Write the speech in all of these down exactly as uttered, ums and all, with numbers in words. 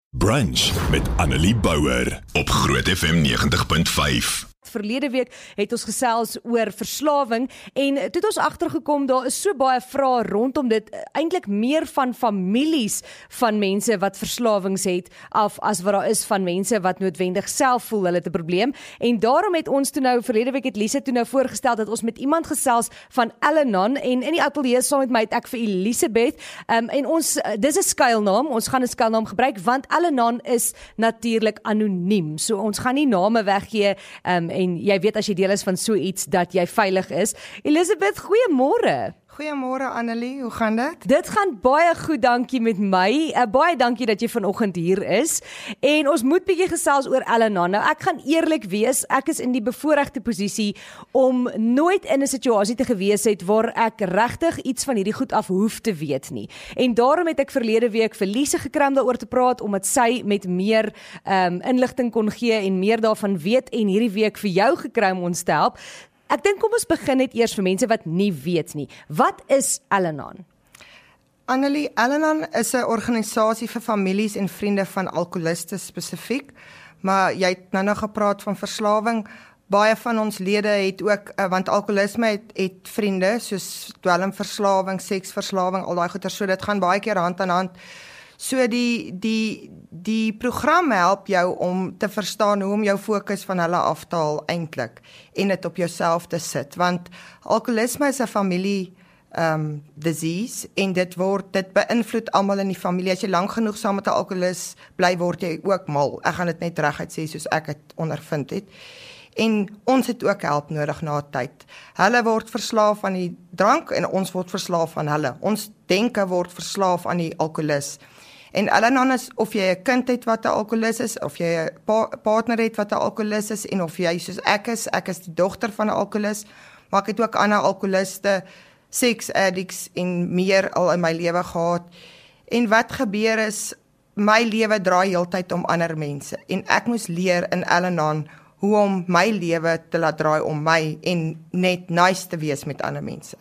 Brunch met Annelie Bouwer op Groot F M negentig punt vyf. Verlede week het ons gesels oor verslawing en toe het ons agtergekom daar is so baie vrae rondom dit, eintlik meer van families van mense wat verslawings het af as wat daar is van mense wat noodwendig self voel hulle het 'n probleem. En daarom het ons toe nou verlede week het Lise toe nou voorgestel dat ons met iemand gesels van Al-Anon en in die ateljee saam met my het ek vir Elisabeth um, en ons dis 'n skuilnaam, ons gaan 'n skuilnaam gebruik want Al-Anon is natuurlik anoniem. So ons gaan nie name weggee um, en jy weet as jy deel is van so iets dat jy veilig is. Elisabeth, goeiemôre. Goeiemôre Annelie, hoe gaan dit? Dit gaan baie goed, dankie met my. Uh, baie dankie dat jy vanoggend hier is. En ons moet bietjie gesels oor Al-Anon. Nou ek gaan eerlik wees, ek is in die bevoorregte posisie om nooit in 'n situasie te gewees het waar ek regtig iets van hierdie goed af hoef te weet nie. En daarom het ek verlede week vir Lise gekry om daaroor te praat omdat sy met meer um, inligting kon gee en meer daarvan weet en hierdie week vir jou gekry om ons te help. Ek dink kom ons begin net eers vir mense wat nie weet nie. Wat is Al-Anon? Annelie, Al-Anon is 'n organisasie vir families en vriende van alkoholiste spesifiek, maar jy het nou nog gepraat van verslawing. Baie van ons lede het ook, want alkoholisme het, het vriende, soos dwelmverslawing, seksverslawing, al daai goeie, so dit gaan baie keer hand aan hand. So die, die, die program help jou om te verstaan hoe om jou fokus van hulle af te haal eintlik en dit op jouself te sit, want alkoholisme is 'n familie um, disease en dit word dit beïnvloed almal in die familie. As jy lank genoeg saam met 'n alkoholis bly, word jy ook mal. Ek gaan dit net reguit sê soos ek dit ondervind het. En ons het ook help nodig na 'n tyd. Hulle word verslaaf aan die drank en ons word verslaaf aan hulle. Ons denke word verslaaf aan die alkoholis. En Al-Anon is of jy 'n kind het wat 'n alkoholis is, of jy 'n pa partner het wat 'n alkoholis is, en of jy soos ek is, ek is die dogter van 'n alkoholis, maar ek het ook ander alkoholiste, sex addicts en meer al in my lewe gehad. En wat gebeur is, my lewe draai heeltyd om ander mense, en ek moes leer in Al-Anon hoe om my lewe te laat draai om my, en net nice te wees met ander mense.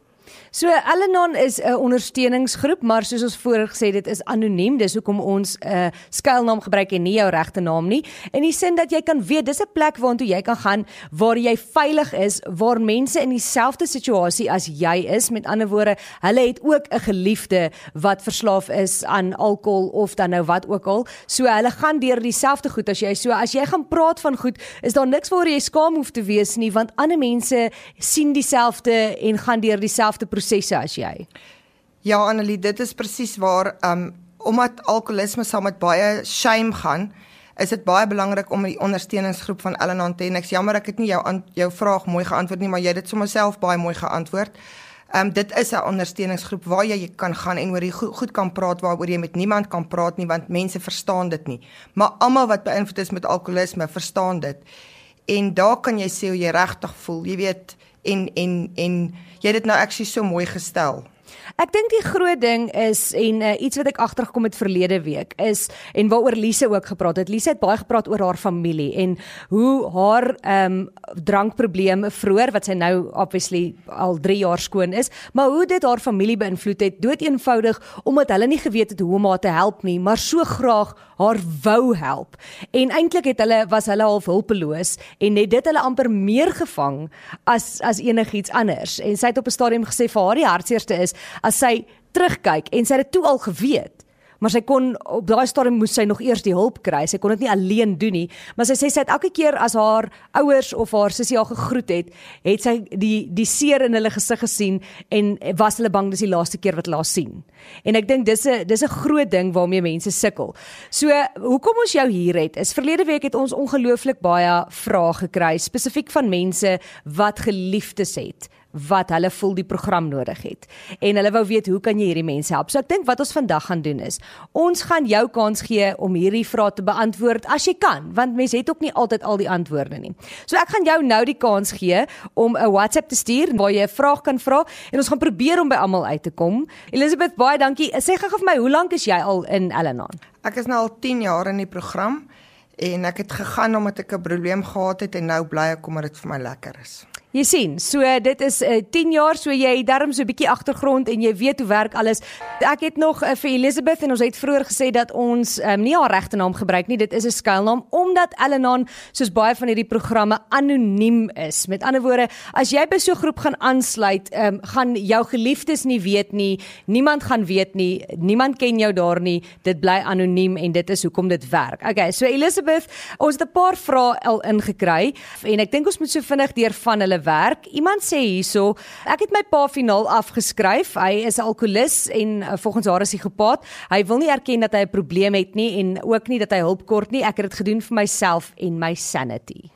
So Al-Anon is 'n ondersteuningsgroep, maar soos ons voorheen gesê, dit is anoniem, dis hoekom ons 'n uh, skuilnaam gebruik en nie jou regte naam nie. In die sin dat jy kan weet, dis 'n plek waartoe jy kan gaan waar jy veilig is, waar mense in dieselfde situasie as jy is. Met ander woorde, hulle het ook 'n geliefde wat verslaaf is aan alkohol of dan nou wat ook al. So hulle gaan deur dieselfde goed as jy. So as jy gaan praat van goed, is daar niks waaroor jy skaam hoef te wees nie, want ander mense sien dieselfde en gaan deur dieselfde prosesse as jy. Ja, Annelie, dit is presies waar, um, omdat alkoholisme saam met baie shame gaan, is dit baie belangrik om die ondersteuningsgroep van Al-Anon te hê. Ek is jammer ek het nie jou, jou vraag mooi geantwoord nie, maar jy het dit sommer self baie mooi geantwoord. Um, dit is 'n ondersteuningsgroep waar jy kan gaan en oor die goed, goed kan praat, waaroor jy met niemand kan praat nie, want mense verstaan dit nie. Maar almal wat beïnvloed is met alkoholisme, verstaan dit. En daar kan jy sê hoe jy regtig voel, jy weet, en, en, en jy het dit nou actually so mooi gestel. Ek dink die groot ding is, en uh, iets wat ek agtergekom het verlede week, is, en waaroor Lise ook gepraat het, Lise het baie gepraat oor haar familie, en hoe haar um, drankprobleem vroeër, wat sy nou obviously al drie jaar skoon is, maar hoe dit haar familie beïnvloed het, dood eenvoudig, omdat hulle nie geweet het hoe om haar te help nie, maar so graag haar wou help. En eintlik het hulle, was hulle half hulpeloos, en het dit hulle amper meer gevang, as, as enigiets anders. En sy het op 'n stadium gesê, vir haar die hartseerste is, as sy terugkyk, en sy het dit toe al geweet, maar sy kon, op daai stadium moes sy nog eers die hulp kry, sy kon dit nie alleen doen nie, maar sy sê, sy het elke keer as haar ouers of haar sussie haar gegroet het, het sy die, die seer in hulle gesig gesien, en was hulle bang dis die laaste keer wat hulle haar sien. En ek dink dis 'n dis 'n groot ding waarmee mense sukkel. So, hoekom ons jou hier het, is verlede week het ons ongelooflik baie vrae gekry, spesifiek van mense wat geliefdes het, wat hulle voel die program nodig het. En hulle wou weet, hoe kan jy hierdie mense help? So ek dink wat ons vandag gaan doen is, ons gaan jou kans gee om hierdie vrae te beantwoord as jy kan, want mense het ook nie altyd al die antwoorde nie. So ek gaan jou nou die kans gee om 'n WhatsApp te stuur, waar jy 'n vraag kan vra, en ons gaan probeer om by almal uit te kom. Elisabeth, baie dankie. Sê gou vir my, hoe lank is jy al in Al-Anon? Ek is nou al tien jaar in die program, en ek het gegaan omdat ek 'n probleem gehad het, en nou bly ek omdat dit vir my lekker is. Jy sien, so dit is uh, tien jaar, so jy darm so 'n bietjie agtergrond en jy weet hoe werk alles. Ek het nog uh, vir Elizabeth en ons het vroeër gesê dat ons um, nie haar regte naam gebruik nie, dit is 'n skuilnaam, omdat Ellen-An, soos baie van hierdie programme, anoniem is. Met ander woorde, as jy by so 'n groep gaan aansluit, um, gaan jou geliefdes nie weet nie, niemand gaan weet nie, niemand ken jou daar nie, dit bly anoniem en dit is hoekom dit werk. Okay, so Elizabeth, ons het 'n paar vrae al ingekry en ek dink ons moet so vinnig deur van hulle werk. Iemand sê hierso, ek het my pa finaal afgeskryf, hy is 'n alkoholis en uh, volgens haar is hy gepaat. Hy wil nie erken dat hy 'n probleem het nie en ook nie dat hy hulp kort nie. Ek het dit gedoen vir myself en my sanity.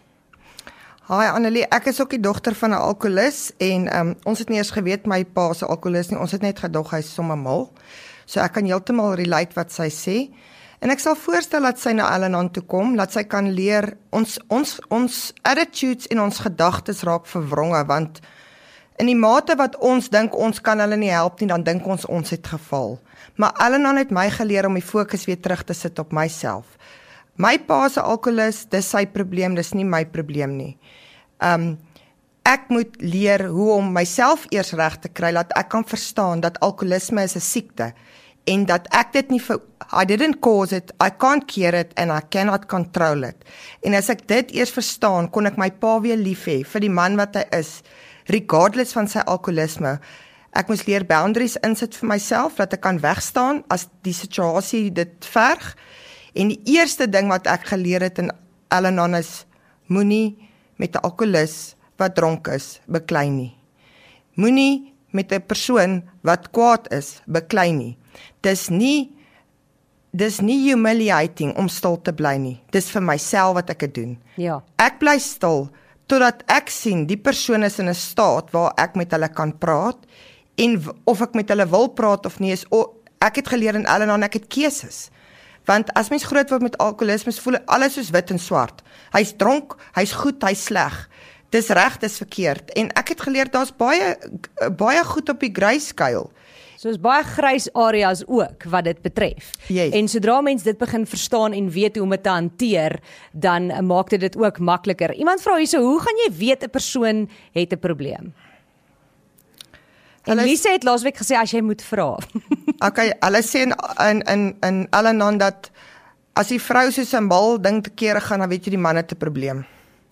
Hi Annelie, ek is ook die dogter van 'n alkoholis en um, ons het nie eers geweet my pa is 'n alkoholis nie. Ons het net gedog hy is sommer mal. So ek kan heeltemal relate wat sy sê. En ek sal voorstel dat sy na Ellen-An toe kom, dat sy kan leer, ons, ons, ons attitudes en ons gedagtes raak verwronge, want in die mate wat ons dink, ons kan hulle nie help nie, dan dink ons, ons het geval. Maar Ellen-An het my geleer om die fokus weer terug te sit op myself. My pa is 'n alkoholis, dis sy probleem, dis nie my probleem nie. Um, ek moet leer hoe om myself eers reg te kry, dat ek kan verstaan dat alkoholisme is 'n siekte, en dat ek dit nie, vir, I didn't cause it, I can't cure it, and I cannot control it. En as ek dit eers verstaan, kon ek my pa weer lief hê, vir die man wat hy is, regardless van sy alkoholisme. Ek moes leer boundaries insit vir myself, dat ek kan wegstaan, as die situasie dit verg. En die eerste ding wat ek geleer het in Ellen-An is, moenie met 'n alkoholis wat dronk is, beklei nie. Moenie met 'n persoon wat kwaad is, beklei nie. Dis nie, dis nie humiliating om stil te bly nie. Dis vir myself wat ek het doen. Ja. Ek bly stil, totdat ek sien, die persoon is in 'n staat waar ek met hulle kan praat, en of ek met hulle wil praat of nie, is, o, ek het geleer in Ellen-An, ek het keuses. Want as mens groot word met alkoholisme, voel alles soos wit en swart. Hy's dronk, hy's goed, hy's sleg. Dis reg, dis verkeerd. En ek het geleer, daar's baie, baie goed op die grayscale. So is baie grys areas ook wat dit betref. Yes. En sodra mens dit begin verstaan en weet hoe om dit te hanteer, dan uh, maak dit dit ook makliker. Iemand vra hierso, hoe gaan jy weet 'n persoon het 'n probleem? En Lise het laasweek gesê as jy moet vra. Okay, hulle sê in in in, in Ellen-An dat as die vrou so 'n simbool ding te kere gaan, dan weet jy die man het 'n probleem.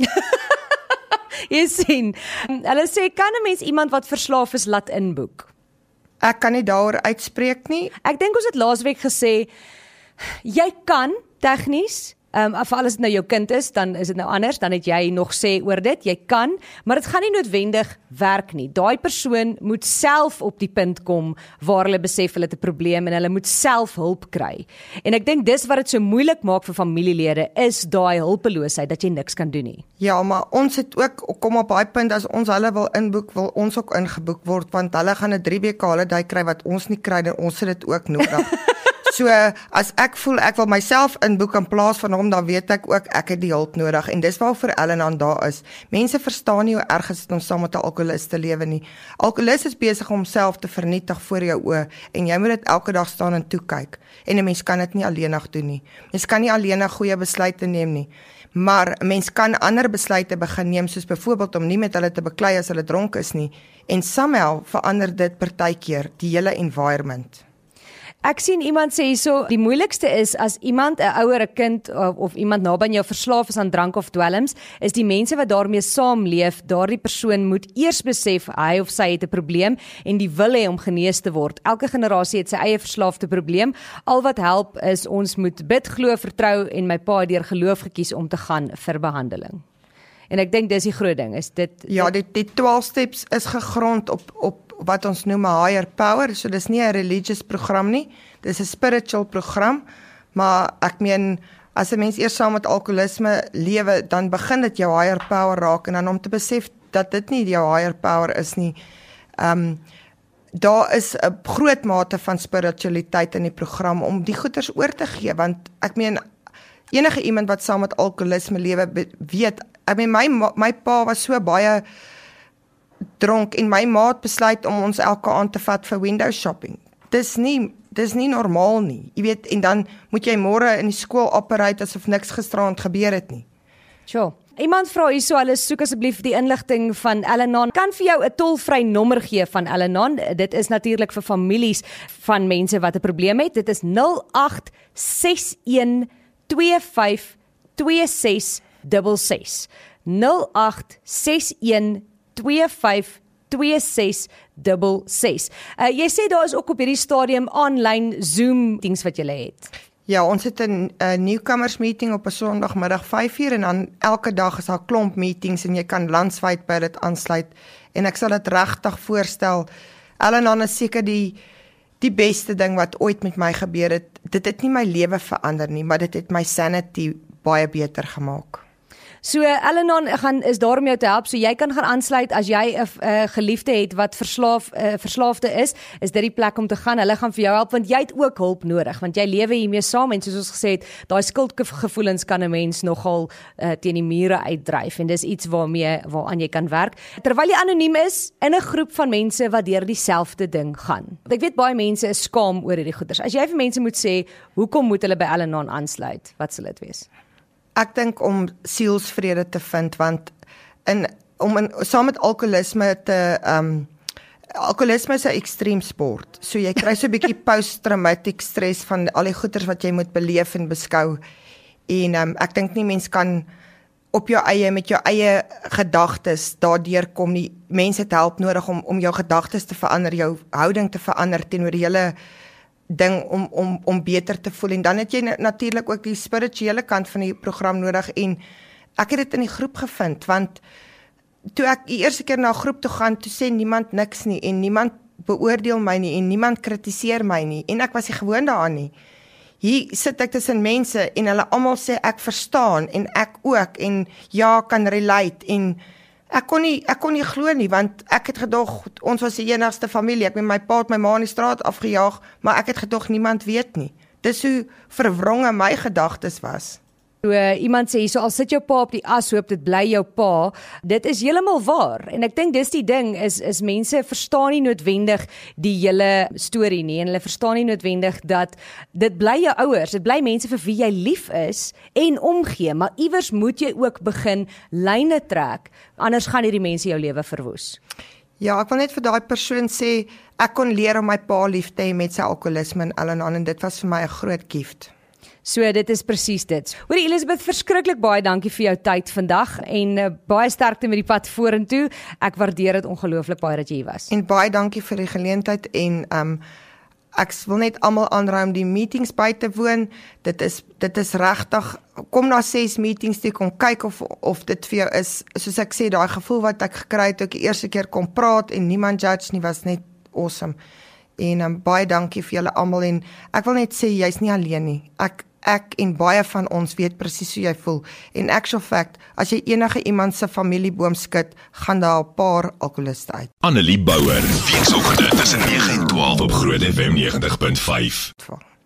Jy sien, hulle sê kan 'n mens iemand wat verslaaf is laat inboek? Ek kan nie daaroor uitspreek nie. Ek dink ons het laasweek gesê jy kan tegnies, um, as alles nou jou kind is, dan is dit nou anders, dan het jy nog sê oor dit, jy kan, maar dit gaan nie noodwendig werk nie. Daai persoon moet self op die punt kom waar hulle besef hulle het 'n probleem en hulle moet self hulp kry. En ek dink dis wat dit so moeilik maak vir familielede, is daai hulpeloosheid dat jy niks kan doen nie. Ja, maar ons het ook, kom op daai punt, as ons hulle wil inboek, wil ons ook ingeboek word, want hulle gaan 'n drie weke holiday kry wat ons nie kry, en ons het dit ook nodig. So, as ek voel, ek wil myself inboek in plaas van hom, dan weet ek ook, ek het die hulp nodig, en dis waarvoor Ellen-An daar is. Mense verstaan nie hoe erg is dit om saam met 'n alkoholis te lewe nie. Alkoholis is besig om homself te vernietig voor jou oë, en jy moet dit elke dag staan en toe kyk, en 'n mens kan dit nie alleenig doen nie. Mens kan nie alleenig goeie besluite neem nie, maar mens kan ander besluite begin neem, soos byvoorbeeld om nie met hulle te beklei as hulle dronk is nie, en somehow verander dit partykeer die hele environment. Ek sien iemand sê so, die moeilikste is as iemand, 'n ouer, 'n kind of, of iemand naby aan jou verslaaf is aan drank of dwelms, is die mense wat daarmee saamleef, daardie persoon moet eers besef hy of sy het 'n probleem en die wil hê om genees te word. Elke generasie het sy eie verslaafde probleem. Al wat help is ons moet bid, glo, vertrou, en my pa het deur geloof gekies om te gaan vir behandeling. En ek dink dis die groot ding, is dit... Ja, die, die twaalf steps is gegrond op, op wat ons noem 'n higher power, so dis nie 'n religious program nie, dis 'n spiritual program, maar ek meen, as 'n mens eers saam met alkoholisme lewe, dan begin dit jou higher power raak, en dan om te besef dat dit nie jou higher power is nie. Um, daar is 'n groot mate van spiritualiteit in die program, om die goeders oor te gee, want ek meen, enige iemand wat saam met alkoholisme lewe weet, ek meen, my, my pa was so baie dronk, en my ma het besluit om ons elke aand te vat vir window shopping. Dis nie, dis nie normaal nie, jy weet, en dan moet jy môre in die skool operate asof niks gisteraand gebeur het nie. Sure. Iemand vra hierso, hulle soek asseblief die inligting van Al-Anon. Kan vir jou 'n tolvry nommer gee van Al-Anon. Dit is natuurlik vir families van mense wat 'n probleem het. Dit is nul agt ses een twee vyf twee ses ses ses. nul agt ses een twee vyf twee ses ses ses. Uh, jy sê daar is ook op hierdie stadium aanlyn Zoom meetings wat jy het. Ja, ons het 'n nieuwkomers meeting op 'n Sondagmiddag vyf uur en dan elke dag is daar klomp meetings en jy kan landwyd by dit aansluit en ek sal dit regtig voorstel. Al-Anon is seker die die beste ding wat ooit met my gebeur het. Dit het nie my lewe verander nie, maar dit het my sanity baie beter gemaak. So Al-Anon gaan is daar om jou te help, so jy kan gaan aansluit as jy 'n uh, geliefde het wat verslaaf uh, verslaafde is, is dit die plek om te gaan. Hulle gaan vir jou help want jy het ook hulp nodig, want jy lewe hiermee saam en soos ons gesê het, daai skuldgevoelens kan 'n mens nogal uh, teen die mure uitdryf en dis iets waarmee waaraan jy kan werk. Terwyl jy anoniem is in 'n groep van mense wat deur dieselfde ding gaan. Ek weet baie mense is skaam oor hierdie goeters. As jy vir mense moet sê, hoekom moet hulle by Al-Anon aansluit? Wat sal dit wees? Ek dink om sielsvrede te vind, want in, om in, saam met alkoholisme te, um, alkoholisme is 'n ekstreem sport, so jy kry so 'n bietjie post-traumatic stress van al die goeters wat jy moet beleef en beskou, en um, ek dink nie mens kan op jou eie, met jou eie gedagtes daardeur kom nie. Mense het help nodig om, om jou gedagtes te verander, jou houding te verander teenoor die hele ding om, om, om beter te voel, en dan het jy natuurlik ook die spirituele kant van die program nodig, en ek het dit in die groep gevind, want toe ek die eerste keer na 'n groep toe gaan, toe sê niemand niks nie, en niemand beoordeel my nie, en niemand kritiseer my nie, en ek was nie gewoon daaraan nie. Hier sit ek tussen mense, en hulle almal sê ek verstaan, en ek ook, en ja, kan relate, en Ek kon nie, ek kon nie glo nie, want ek het gedog, ons was die enigste familie, ek met my pa het my ma in die straat afgejaag, maar ek het gedog, niemand weet nie. Dis hoe verwronge my gedagtes was. So, uh, iemand sê, so al sit jou pa op die ashoop, dit bly jou pa, dit is heeltemal waar, en ek dink dis die ding, is, is mense verstaan nie noodwendig die hele storie nie, en hulle verstaan nie noodwendig dat dit bly jou ouers, dit bly mense vir wie jy lief is, en omgee, maar iewers moet jy ook begin lyne trek, anders gaan hierdie mense jou lewe verwoes. Ja, ek wil net vir daai persoon sê, ek kon leer om my pa lief te hê met sy alkoholisme en Al-Anon, en dit was vir my 'n groot gift. So dit is presies dit. Hoorie Elisabeth, verskriklik baie dankie vir jou tyd vandag en uh, baie sterkte met die pad vorentoe. Ek waardeer dit ongelooflik baie dat jy hier was. En baie dankie vir die geleentheid, en um, ek wil net almal aanraai om die meetings by te woon. Dit is dit is regtig, kom na ses meetings toe, kom kyk of of dit vir jou is, soos ek sê, daai gevoel wat ek gekry het toe ek die eerste keer kom praat en niemand judge nie, was net awesome. En um, baie dankie vir julle almal, en ek wil net sê, jy's nie alleen nie. Ek Ek en baie van ons weet presies hoe jy voel. In actual fact, as jy enige iemand se familieboom skud, gaan daar 'n paar alkoholiste uit. Annelie Bouwer, weekoggend tussen nege en twaalf op Groot F M negentig punt vyf.